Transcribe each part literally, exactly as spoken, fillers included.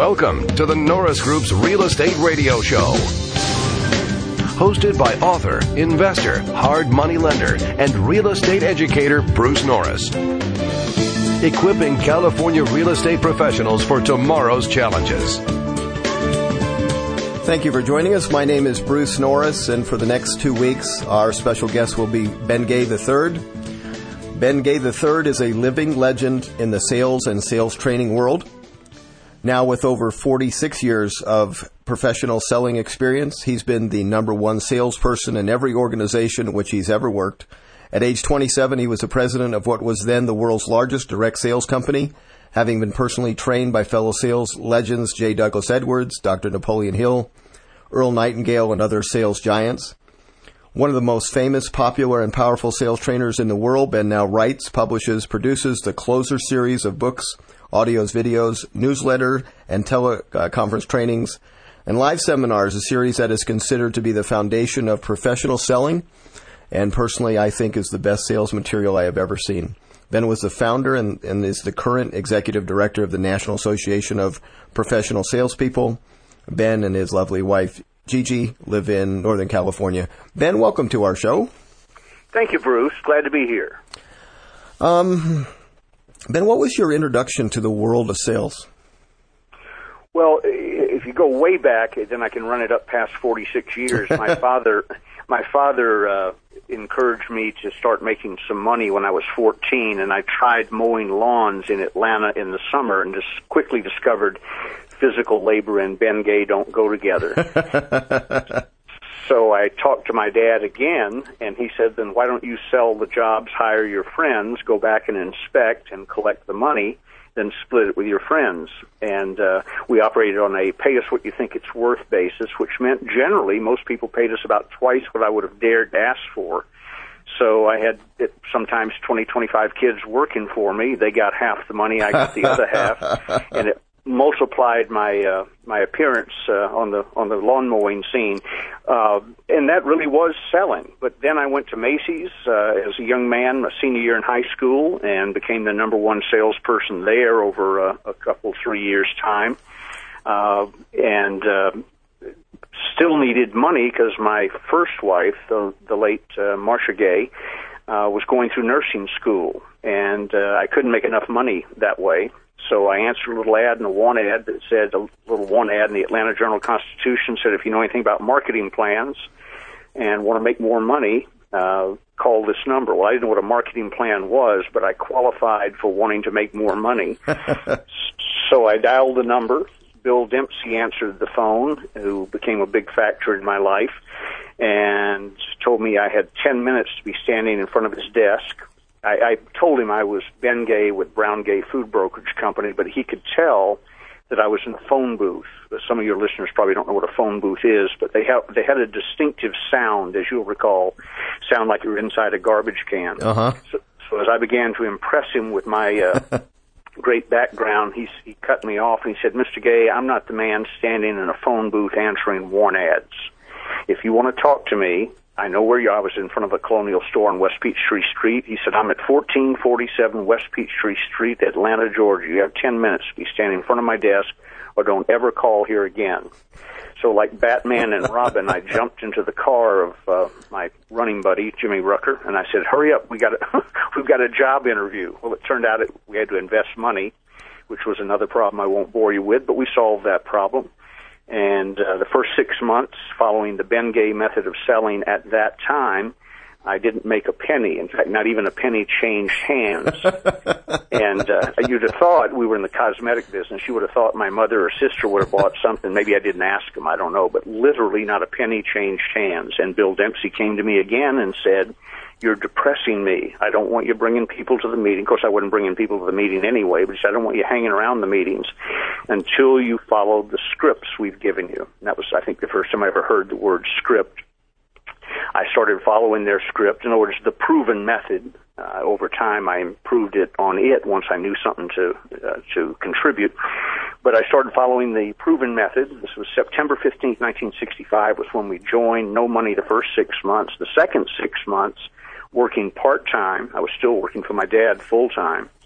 Welcome to the Norris Group's Real Estate Radio Show. Hosted by author, investor, hard money lender, and real estate educator Bruce Norris. Equipping California real estate professionals for tomorrow's challenges. Thank you for joining us. My name is Bruce Norris, and for the next two weeks, our special guest will be Ben Gay the third. Ben Gay the third is a living legend in the sales and sales training world. Now with over forty-six years of professional selling experience, he's been the number one salesperson in every organization in which he's ever worked. At age twenty-seven, he was the president of what was then the world's largest direct sales company, having been personally trained by fellow sales legends J. Douglas Edwards, Doctor Napoleon Hill, Earl Nightingale, and other sales giants. One of the most famous, popular, and powerful sales trainers in the world, Ben now writes, publishes, produces the Closer series of books, audios, videos, newsletter, and teleconference trainings, and live seminars, a series that is considered to be the foundation of professional selling, and personally I think is the best sales material I have ever seen. Ben was the founder and, and is the current executive director of the National Association of Professional Salespeople. Ben and his lovely wife, Gigi, live in Northern California. Ben, welcome to our show. Thank you, Bruce. Glad to be here. Um... Ben, what was your introduction to the world of sales? Well, if you go way back, then I can run it up past forty-six years. My father, my father uh, encouraged me to start making some money when I was fourteen, and I tried mowing lawns in Atlanta in the summer, and just quickly discovered physical labor and Ben Gay don't go together. So I talked to my dad again, and he said, then why don't you sell the jobs, hire your friends, go back and inspect and collect the money, then split it with your friends. And uh, we operated on a pay-us-what-you-think-it's-worth basis, which meant generally most people paid us about twice what I would have dared to ask for. So I had sometimes twenty, twenty-five kids working for me. They got half the money, I got the other half, and it multiplied my uh, my appearance uh, on the on the lawn mowing scene, uh, and that really was selling. But then I went to Macy's uh, as a young man, a senior year in high school, and became the number one salesperson there over uh, a couple three years time, uh, and uh, still needed money because my first wife, the, the late uh, Marcia Gay, uh, was going through nursing school, and uh, I couldn't make enough money that way. So I answered a little ad in a want ad that said, a little want ad in the Atlanta Journal-Constitution said, if you know anything about marketing plans and want to make more money, uh, call this number. Well, I didn't know what a marketing plan was, but I qualified for wanting to make more money. So I dialed the number. Bill Dempsey answered the phone, who became a big factor in my life, and told me I had ten minutes to be standing in front of his desk. I, I told him I was Ben Gay with Brown Gay Food Brokerage Company, but he could tell that I was in a phone booth. Some of your listeners probably don't know what a phone booth is, but they have they had a distinctive sound, as you'll recall, sound like you were inside a garbage can. Uh-huh. So, so as I began to impress him with my uh, great background, he, he cut me off and he said, Mister Gay, I'm not the man standing in a phone booth answering want ads. If you want to talk to me, I know where you are. I was in front of a Colonial store on West Peachtree Street. He said, I'm at fourteen forty-seven West Peachtree Street, Atlanta, Georgia. You have ten minutes to be standing in front of my desk, or don't ever call here again. So like Batman and Robin, I jumped into the car of uh, my running buddy, Jimmy Rucker, and I said, hurry up, we got a, we've got a job interview. Well, it turned out it, we had to invest money, which was another problem I won't bore you with, but we solved that problem. And uh, the first six months following the Ben Gay method of selling at that time, I didn't make a penny. In fact, not even a penny changed hands. And uh, you'd have thought we were in the cosmetic business. You would have thought my mother or sister would have bought something. Maybe I didn't ask them. I don't know. But literally not a penny changed hands. And Bill Dempsey came to me again and said, you're depressing me. I don't want you bringing people to the meeting. Of course, I wasn't bringing people to the meeting anyway, but he said, I don't want you hanging around the meetings until you follow the scripts we've given you. And that was, I think, the first time I ever heard the word script. I started following their script. In other words, the proven method. Uh, over time, I improved it on it once I knew something to uh, to contribute. But I started following the proven method. This was September fifteenth, nineteen sixty-five was when we joined. No money the first six months. The second six months, working part-time. I was still working for my dad full-time.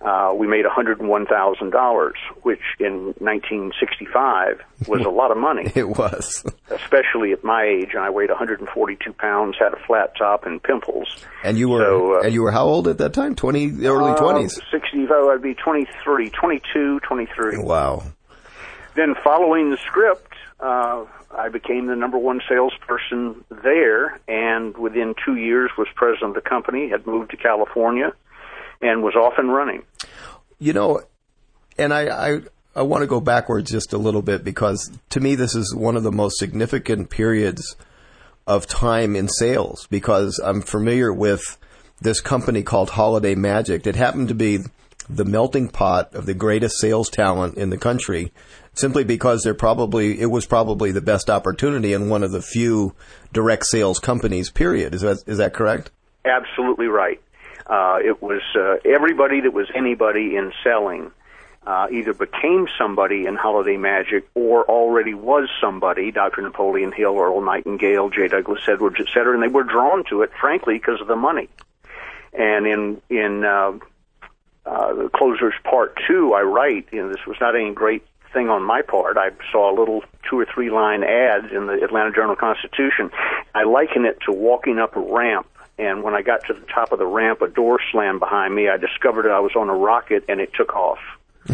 uh, we made one hundred one thousand dollars, which in nineteen sixty-five was a lot of money. It was. Especially at my age, and I weighed one hundred forty-two pounds, had a flat top, and pimples. And you were so, uh, and you were how old at that time? Twenty, early twenties. Uh, sixty-five. I'd be twenty-three, twenty-two, twenty-three. Wow. Then, following the script, uh, I became the number one salesperson there, and within two years was president of the company. Had moved to California, and was off and running. You know, and I, I, I want to go backwards just a little bit, because to me this is one of the most significant periods of time in sales, because I'm familiar with this company called Holiday Magic. It happened to be the melting pot of the greatest sales talent in the country, simply because they're probably it was probably the best opportunity in one of the few direct sales companies, period. Is that is that correct? Absolutely right. Uh, it was uh, everybody that was anybody in selling uh, either became somebody in Holiday Magic or already was somebody, Doctor Napoleon Hill, Earl Nightingale, J. Douglas Edwards, et cetera, and they were drawn to it, frankly, because of the money. And in in uh, uh, the Closers Part Two, I write, you know, this was not any great thing on my part. I saw a little two or three line ad in the Atlanta Journal-Constitution. I liken it to walking up a ramp, and when I got to the top of the ramp, a door slammed behind me. I discovered that I was on a rocket, and it took off.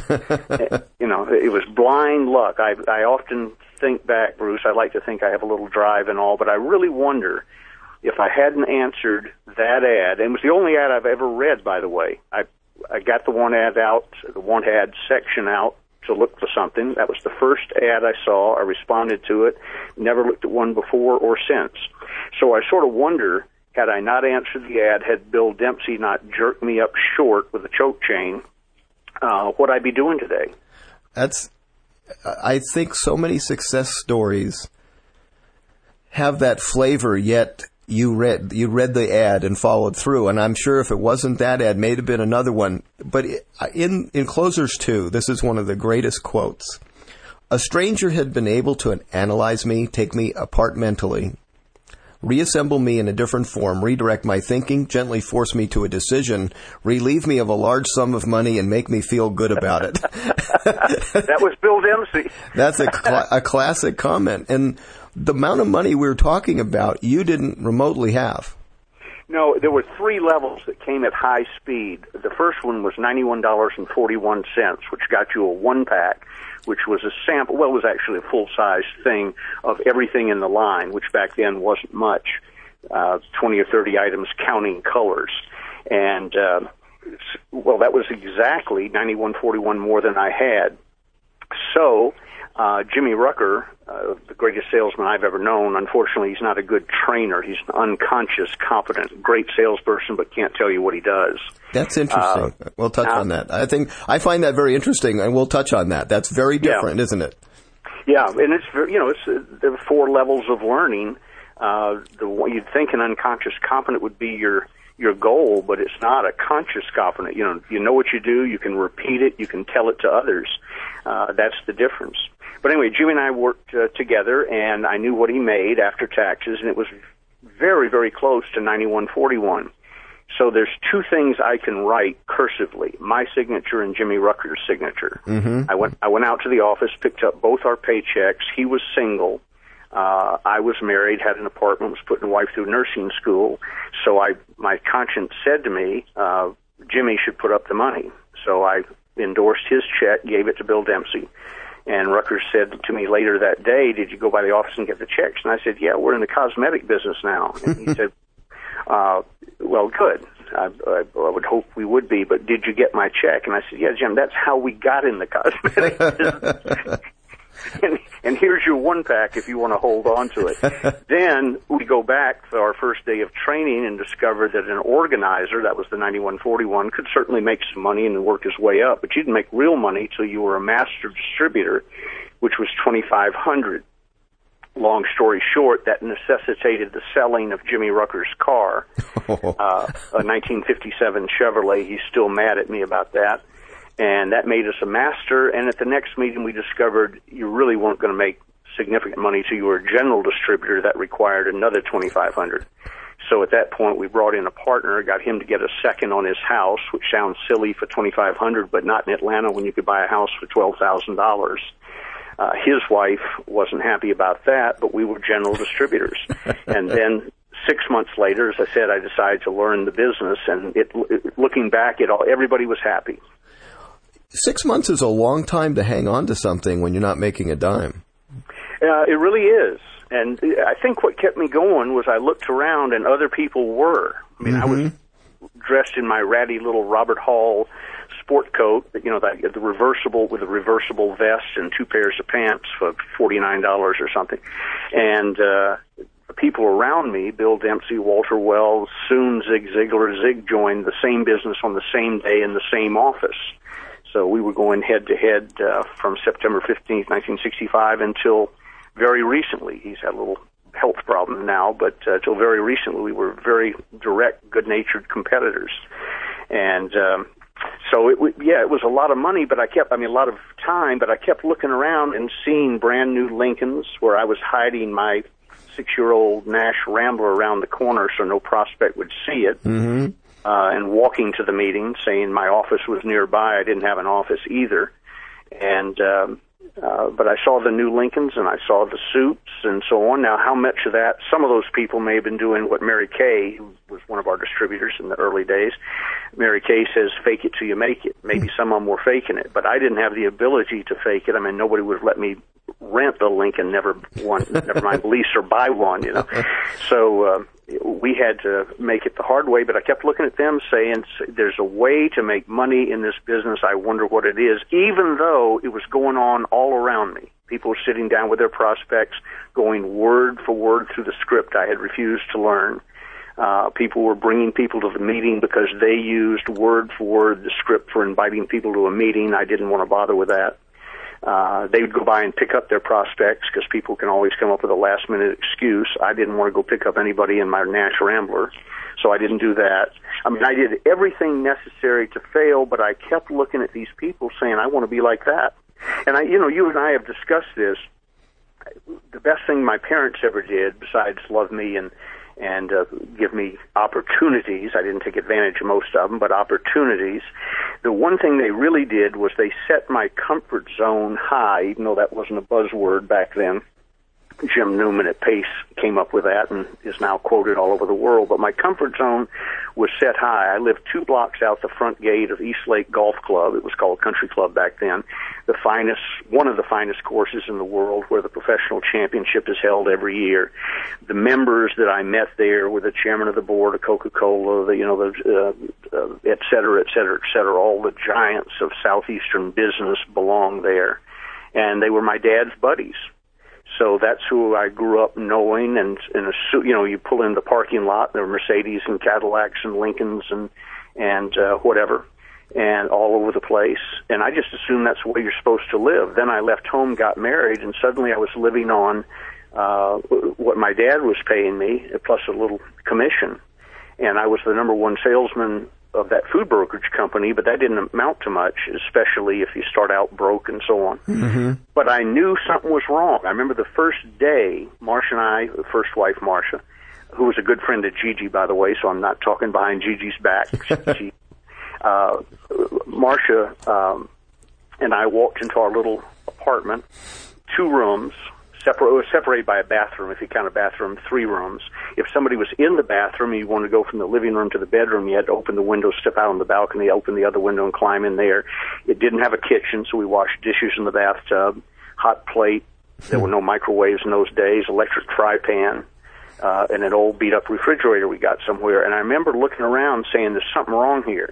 You know, it was blind luck. I, I often think back, Bruce, I like to think I have a little drive and all, but I really wonder if I hadn't answered that ad, and it was the only ad I've ever read, by the way. I I got the one ad out, the one ad section out to look for something. That was the first ad I saw. I responded to it. Never looked at one before or since. So I sort of wonder, had I not answered the ad, had Bill Dempsey not jerked me up short with a choke chain, uh, what I'd be doing today. That's, I think so many success stories have that flavor, yet you read you read the ad and followed through. And I'm sure if it wasn't that ad, may have been another one. But in, in Closers two, this is one of the greatest quotes. A stranger had been able to analyze me, take me apart mentally, reassemble me in a different form, redirect my thinking, gently force me to a decision, relieve me of a large sum of money, and make me feel good about it. That was Bill Dempsey. That's a, cl- a classic comment. And the amount of money we were talking about, you didn't remotely have. No, there were three levels that came at high speed. The first one was ninety-one dollars and forty-one cents, which got you a one-pack, which was a sample, well, it was actually a full-size thing of everything in the line, which back then wasn't much, uh, twenty or thirty items counting colors. And, uh, well, that was exactly ninety-one forty-one more than I had. So uh, Jimmy Rucker, uh, the greatest salesman I've ever known, unfortunately, he's not a good trainer. He's an unconscious, competent, great salesperson, but can't tell you what he does. That's interesting. Uh, we'll touch uh, on that. I think I find that very interesting, and we'll touch on that. That's very different, yeah. isn't it? Yeah, and it's very, you know, it's uh, there are four levels of learning. Uh, the you'd think an unconscious competent would be your your goal, but it's not a conscious competent. You know, you know what you do, you can repeat it, you can tell it to others. Uh, that's the difference. But anyway, Jimmy and I worked uh, together, and I knew what he made after taxes, and it was very, very close to ninety-one forty-one. So there's two things I can write cursively: my signature and Jimmy Rucker's signature. Mm-hmm. I went I went out to the office, picked up both our paychecks. He was single. Uh, I was married, had an apartment, was putting a wife through nursing school. So I, my conscience said to me, uh, Jimmy should put up the money. So I endorsed his check, gave it to Bill Dempsey. And Rucker said to me later that day, did you go by the office and get the checks? And I said, yeah, we're in the cosmetic business now. And he said, uh, well, good. I, I, I would hope we would be, but did you get my check? And I said, yeah, Jim, that's how we got in the cosmetic business. And, and here's your one pack if you want to hold on to it. Then we go back for our first day of training and discover that an organizer, that was the ninety-one forty-one, could certainly make some money and work his way up, but you didn't make real money till you were a master distributor, which was twenty-five hundred. Long story short, that necessitated the selling of Jimmy Rucker's car, uh, a nineteen fifty-seven Chevrolet. He's still mad at me about that. And that made us a master, and at the next meeting we discovered you really weren't going to make significant money till you were a general distributor. That required another twenty-five hundred. So at that point, we brought in a partner, got him to get a second on his house, which sounds silly for twenty-five hundred dollars, but not in Atlanta when you could buy a house for twelve thousand dollars. Uh, his wife wasn't happy about that, but we were general distributors. And then six months later, as I said, I decided to learn the business, and it, it, looking back, it all, everybody was happy. Six months is a long time to hang on to something when you're not making a dime. Uh, it really is. And I think what kept me going was I looked around and other people were. I mean, mm-hmm. I was dressed in my ratty little Robert Hall sport coat, you know, the, the reversible with a reversible vest and two pairs of pants for forty-nine dollars or something. And uh, the people around me, Bill Dempsey, Walter Wells, soon Zig Ziglar, Zig joined the same business on the same day in the same office. So we were going head-to-head uh, from September fifteenth, nineteen sixty-five until very recently. He's had a little health problem now, but uh, until very recently we were very direct, good-natured competitors. And um, so, it, yeah, it was a lot of money, but I kept, I mean, a lot of time, but I kept looking around and seeing brand-new Lincolns where I was hiding my six-year-old Nash Rambler around the corner so no prospect would see it. Mm-hmm. Uh, and walking to the meeting, saying my office was nearby. I didn't have an office either. And um, uh, but I saw the new Lincolns, and I saw the suits, and so on. Now, how much of that, some of those people may have been doing what Mary Kay, who was one of our distributors in the early days, Mary Kay says, fake it till you make it. Maybe some of them were faking it, but I didn't have the ability to fake it. I mean, nobody would have let me rent a Lincoln, never one, never mind lease or buy one, you know. So uh, we had to make it the hard way, but I kept looking at them saying, there's a way to make money in this business. I wonder what it is, even though it was going on all around me. People were sitting down with their prospects, going word for word through the script I had refused to learn. Uh, people were bringing people to the meeting because they used word for word the script for inviting people to a meeting. I didn't want to bother with that. Uh, they would go by and pick up their prospects because people can always come up with a last-minute excuse. I didn't want to go pick up anybody in my Nash Rambler, so I didn't do that. I mean, I did everything necessary to fail, but I kept looking at these people saying, I want to be like that. And, I, you know, you and I have discussed this. The best thing my parents ever did, besides love me and and uh, give me opportunities. I didn't take advantage of most of them, but opportunities. The one thing they really did was they set my comfort zone high, even though that wasn't a buzzword back then. Jim Newman at Pace came up with that and is now quoted all over the world. But my comfort zone was set high. I lived two blocks out the front gate of East Lake Golf Club. It was called Country Club back then. The finest, one of the finest courses in the world, where the professional championship is held every year. The members that I met there were the chairman of the board of Coca-Cola, the, you know, the, uh, uh, et cetera, et cetera, et cetera. All the giants of southeastern business belonged there. And they were my dad's buddies. So that's who I grew up knowing, and, and you know, you pull in the parking lot, there were Mercedes and Cadillacs and Lincolns and and uh, whatever, and all over the place. And I just assumed that's the way you're supposed to live. Then I left home, got married, and suddenly I was living on uh, what my dad was paying me, plus a little commission. And I was the number one salesman of that food brokerage company, but that didn't amount to much, especially if you start out broke and so on. Mm-hmm. But I knew something was wrong. I remember the first day, Marcia and I, the first wife, Marcia, who was a good friend of Gigi, by the way, so I'm not talking behind Gigi's back. she, uh, Marcia um, and I walked into our little apartment, two rooms, Separ- it was separated by a bathroom, if you count a bathroom, three rooms. If somebody was in the bathroom and you wanted to go from the living room to the bedroom, you had to open the window, step out on the balcony, open the other window, and climb in there. It didn't have a kitchen, so we washed dishes in the bathtub, hot plate. There were no microwaves in those days, electric fry pan, uh, and an old beat-up refrigerator we got somewhere. And I remember looking around saying, there's something wrong here.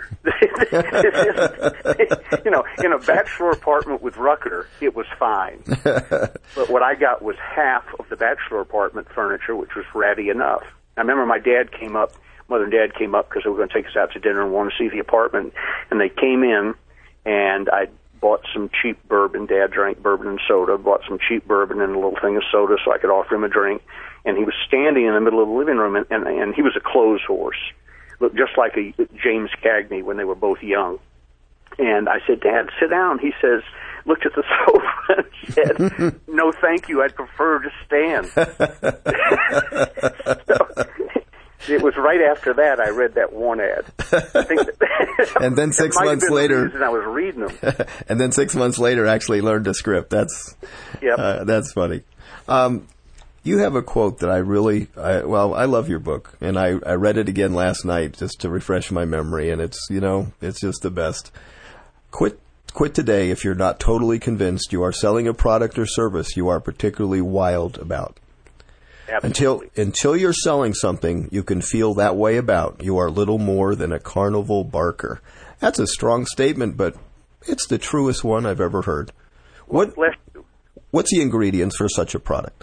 You know, in a bachelor apartment with Rucker, it was fine. But what I got was half of the bachelor apartment furniture, which was ratty enough. I remember my dad came up, mother and dad came up because they were going to take us out to dinner and wanted to see the apartment. And they came in, and I bought some cheap bourbon. Dad drank bourbon and soda, bought some cheap bourbon and a little thing of soda so I could offer him a drink. And he was standing in the middle of the living room, and, and, and he was a clothes horse, looked just like a James Cagney when they were both young. And I said, Dad, sit down. He says, looked at the sofa and said, no, thank you. I'd prefer to stand. so, it was right after that I read that one ad. I think that, and then six months later, the I was reading them. And then six months later, actually learned the script. That's yep. uh, that's funny. Um, you have a quote that I really, I, well, I love your book, and I, I read it again last night just to refresh my memory, and it's, you know, it's just the best. Quit, quit today if you're not totally convinced you are selling a product or service you are particularly wild about. Absolutely. Until until you're selling something you can feel that way about, you are little more than a carnival barker. That's a strong statement, but it's the truest one I've ever heard. What What's the ingredients for such a product?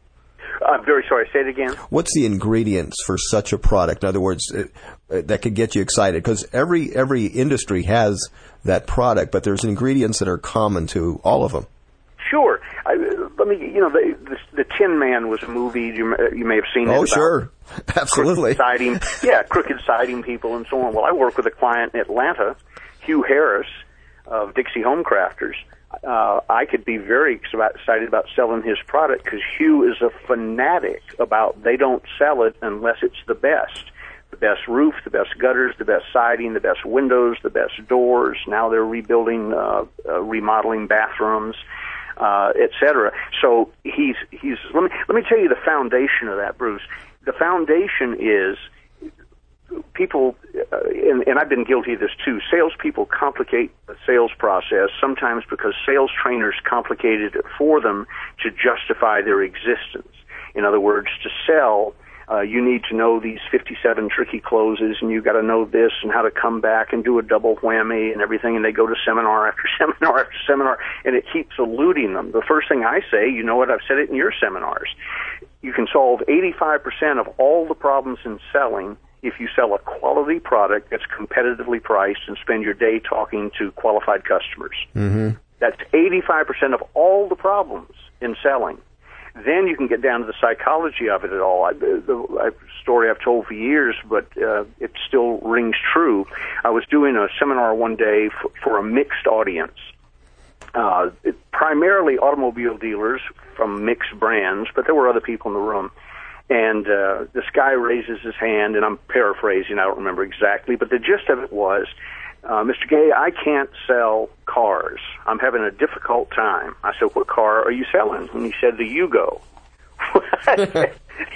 I'm very sorry. Say it again. What's the ingredients for such a product? In other words, it, it, that could get you excited, because every every industry has that product, but there's ingredients that are common to all of them. Sure. I, let me, you know, the, the, the Tin Man was a movie you, you may have seen. Oh, it sure. Absolutely. Siding, yeah, crooked siding people and so on. Well, I work with a client in Atlanta, Hugh Harris of Dixie Home Crafters. Uh, I could be very excited about selling his product because Hugh is a fanatic about they don't sell it unless it's the best. The best roof, the best gutters, the best siding, the best windows, the best doors. Now they're rebuilding, uh, uh, remodeling bathrooms, uh, et cetera. So he's he's. Let me let me tell you the foundation of that, Bruce. The foundation is people, uh, and, and I've been guilty of this too. Salespeople complicate the sales process sometimes because sales trainers complicated it for them to justify their existence. In other words, to sell, uh, you need to know these fifty-seven tricky closes, and you got to know this and how to come back and do a double whammy and everything. And they go to seminar after seminar after seminar, and it keeps eluding them. The first thing I say, you know what? I've said it in your seminars. You can solve eighty-five percent of all the problems in selling if you sell a quality product that's competitively priced and spend your day talking to qualified customers. Mm-hmm. That's eighty-five percent of all the problems in selling. Then you can get down to the psychology of it at all. I, the, the story I've told for years, but uh, it still rings true. I was doing a seminar one day for, for a mixed audience, uh, it, primarily automobile dealers from mixed brands, but there were other people in the room. And uh, this guy raises his hand, and I'm paraphrasing, I don't remember exactly, but the gist of it was, uh, Mister Gay, I can't sell cars. I'm having a difficult time. I said, what car are you selling? And he said, the Yugo. I said,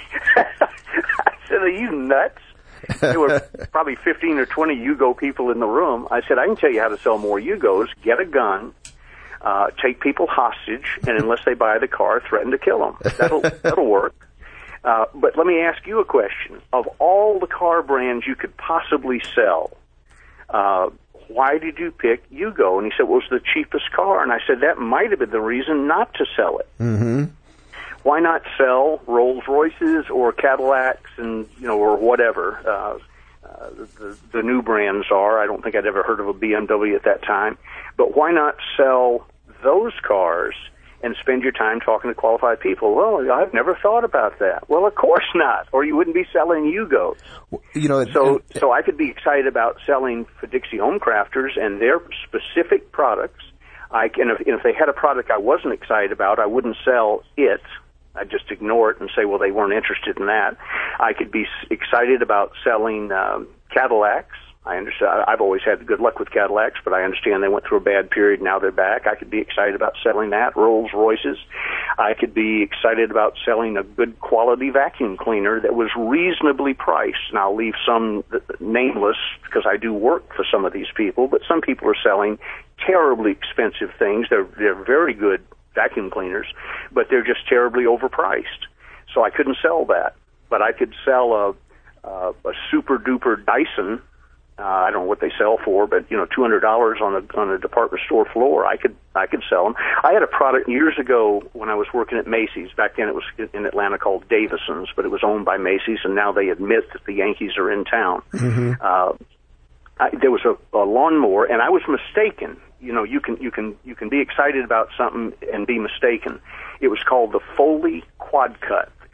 I said, are you nuts? There were probably fifteen or twenty Yugo people in the room. I said, I can tell you how to sell more Yugos. Get a gun. Uh, take people hostage, and unless they buy the car, threaten to kill them. That'll, that'll work. Uh, but let me ask you a question. Of all the car brands you could possibly sell, uh, why did you pick Yugo? And he said, well, it was the cheapest car. And I said, that might have been the reason not to sell it. Mm-hmm. Why not sell Rolls Royces or Cadillacs and, you know, or whatever uh, uh, the, the new brands are? I don't think I'd ever heard of a B M W at that time. But why not sell those cars and spend your time talking to qualified people? Well, I've never thought about that. Well, of course not, or you wouldn't be selling Yugos. You know, so it, it, so I could be excited about selling for Dixie Home Crafters and their specific products. I can, if, if they had a product I wasn't excited about, I wouldn't sell it. I'd just ignore it and say, well, they weren't interested in that. I could be excited about selling um, Cadillacs. I understand. I've always had good luck with Cadillacs, but I understand they went through a bad period. Now they're back. I could be excited about selling that. Rolls Royces. I could be excited about selling a good quality vacuum cleaner that was reasonably priced. And I'll leave some nameless because I do work for some of these people, but some people are selling terribly expensive things. They're, they're very good vacuum cleaners, but they're just terribly overpriced. So I couldn't sell that. But I could sell a, a, a super duper Dyson. Uh, I don't know what they sell for, but you know, two hundred dollars on a on a department store floor, I could I could sell them. I had a product years ago when I was working at Macy's. Back then, it was in Atlanta called Davison's, but it was owned by Macy's, and now they admit that the Yankees are in town. Mm-hmm. Uh, I, there was a, a lawnmower, and I was mistaken. You know, you can you can you can be excited about something and be mistaken. It was called the Foley Quad Cut. The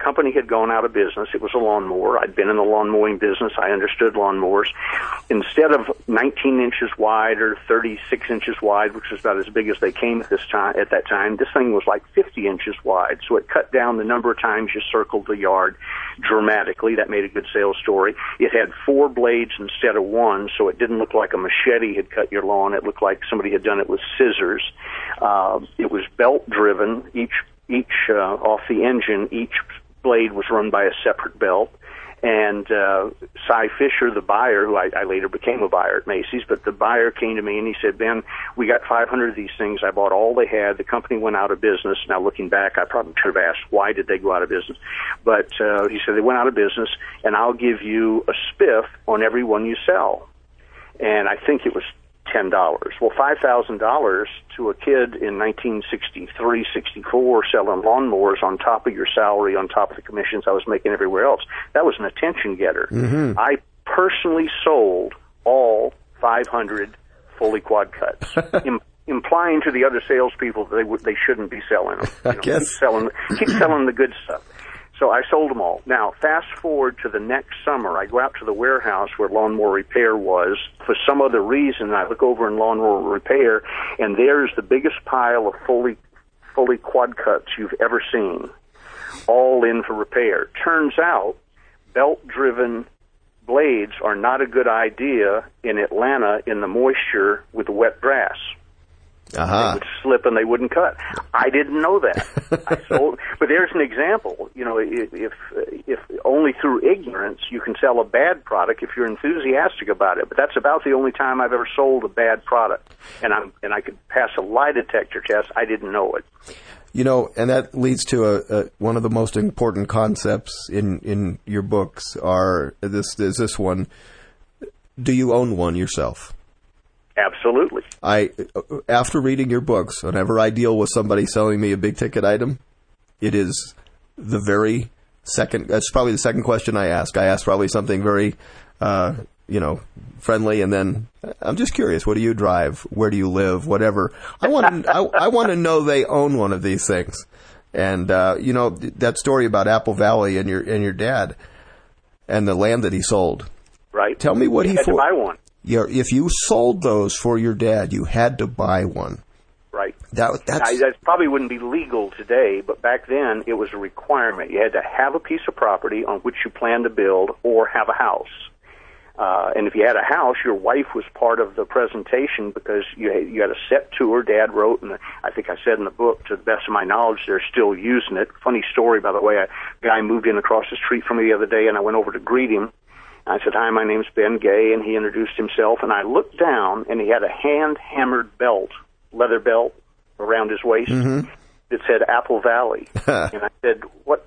company had gone out of business. It was a lawnmower. I'd been in the lawn mowing business. I understood lawnmowers. Instead of nineteen inches wide or thirty-six inches wide, which was about as big as they came at this time, at that time, this thing was like fifty inches wide. So it cut down the number of times you circled the yard dramatically. That made a good sales story. It had four blades instead of one, so it didn't look like a machete had cut your lawn. It looked like somebody had done it with scissors. Uh, it was belt driven. Each each uh, off the engine, each blade was run by a separate belt. And uh, Cy Fisher, the buyer, who I, I later became a buyer at Macy's, but the buyer came to me and he said, Ben, we got five hundred of these things. I bought all they had. The company went out of business. Now, looking back, I probably should have asked, why did they go out of business? But uh, he said, they went out of business, and I'll give you a spiff on every one you sell. And I think it was ten dollars. Well, five thousand dollars to a kid in nineteen sixty-three, sixty-four selling lawnmowers on top of your salary, on top of the commissions I was making everywhere else, that was an attention getter. Mm-hmm. I personally sold all five hundred fully quad cuts, im- implying to the other salespeople that they, w- they shouldn't be selling them. You know, I guess. Keep selling, keep selling the good stuff. So I sold them all. Now, fast forward to the next summer. I go out to the warehouse where lawnmower repair was. For some other reason, I look over in lawnmower repair, and there's the biggest pile of fully fully quad cuts you've ever seen, all in for repair. Turns out, belt-driven blades are not a good idea in Atlanta in the moisture with the wet grass. Uh-huh. They would slip and they wouldn't cut. I didn't know that. I sold, but there's an example. You know, if, if if only through ignorance you can sell a bad product if you're enthusiastic about it. But that's about the only time I've ever sold a bad product, and I'm and I could pass a lie detector test. I didn't know it. You know, and that leads to a, a one of the most important concepts in in your books. Are this is this one? Do you own one yourself? Absolutely. I, after reading your books, whenever I deal with somebody selling me a big ticket item, it is the very second, that's probably the second question I ask. I ask probably something very, uh, you know, friendly, and then I'm just curious, what do you drive? Where do you live? Whatever. I want to, I, I want to know they own one of these things. And, uh, you know, that story about Apple Valley and your, and your dad and the land that he sold. Right. Tell me what he he had for- to buy one. Yeah, if you sold those for your dad, you had to buy one. Right. That that's I, that probably wouldn't be legal today, but back then it was a requirement. You had to have a piece of property on which you planned to build or have a house. Uh, and if you had a house, your wife was part of the presentation because you had, you had a set tour. Dad wrote, and I think I said in the book, to the best of my knowledge, they're still using it. Funny story, by the way, a guy moved in across the street from me the other day, and I went over to greet him. I said, hi, my name's Ben Gay, and he introduced himself, and I looked down, and he had a hand-hammered belt, leather belt, around his waist mm-hmm. that said Apple Valley. And I said, what,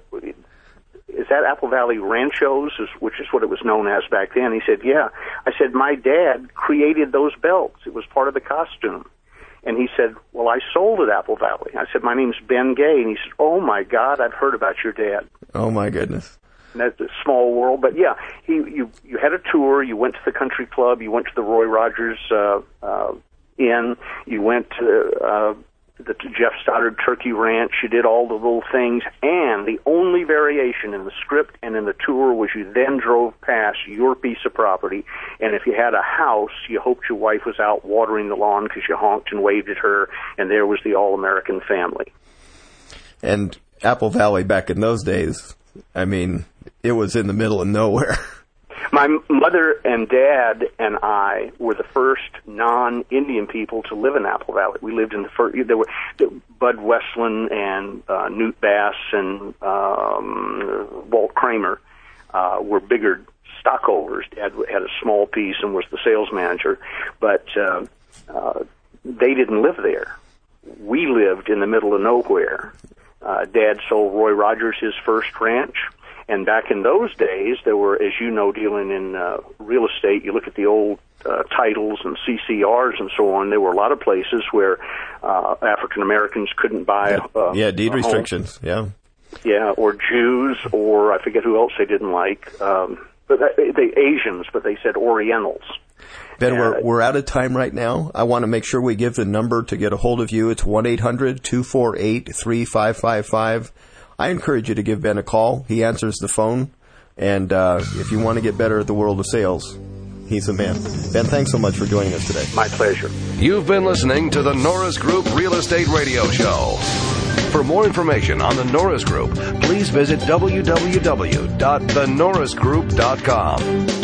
is that Apple Valley Ranchos, which is what it was known as back then? He said, yeah. I said, my dad created those belts. It was part of the costume. And he said, well, I sold at Apple Valley. I said, my name's Ben Gay, and he said, oh, my God, I've heard about your dad. Oh, my goodness. And that's a small world, but yeah, he you you had a tour. You went to the country club. You went to the Roy Rogers uh, uh, Inn. You went to uh, the to Jeff Stoddard Turkey Ranch. You did all the little things, and the only variation in the script and in the tour was you then drove past your piece of property, and if you had a house, you hoped your wife was out watering the lawn because you honked and waved at her, and there was the all-American family. And Apple Valley back in those days, I mean, it was in the middle of nowhere. My mother and dad and I were the first non-Indian people to live in Apple Valley. We lived in the first, there were Bud Westland and uh, Newt Bass and um, Walt Kramer uh, were bigger stockholders. Dad had a small piece and was the sales manager, but uh, uh, they didn't live there. We lived in the middle of nowhere. Uh, Dad sold Roy Rogers his first ranch. And back in those days, there were, as you know, dealing in uh, real estate, you look at the old uh, titles and C C Rs and so on, there were a lot of places where uh, African Americans couldn't buy uh, yeah, deed a restrictions, home. yeah. Yeah, or Jews, or I forget who else they didn't like. Um, but they, they Asians, but they said Orientals. Ben, we're, we're out of time right now. I want to make sure we give the number to get a hold of you. It's one eight hundred two four eight three five five five. I encourage you to give Ben a call. He answers the phone. And uh, if you want to get better at the world of sales, he's the man. Ben, thanks so much for joining us today. My pleasure. You've been listening to the Norris Group Real Estate Radio Show. For more information on the Norris Group, please visit w w w dot the norris group dot com.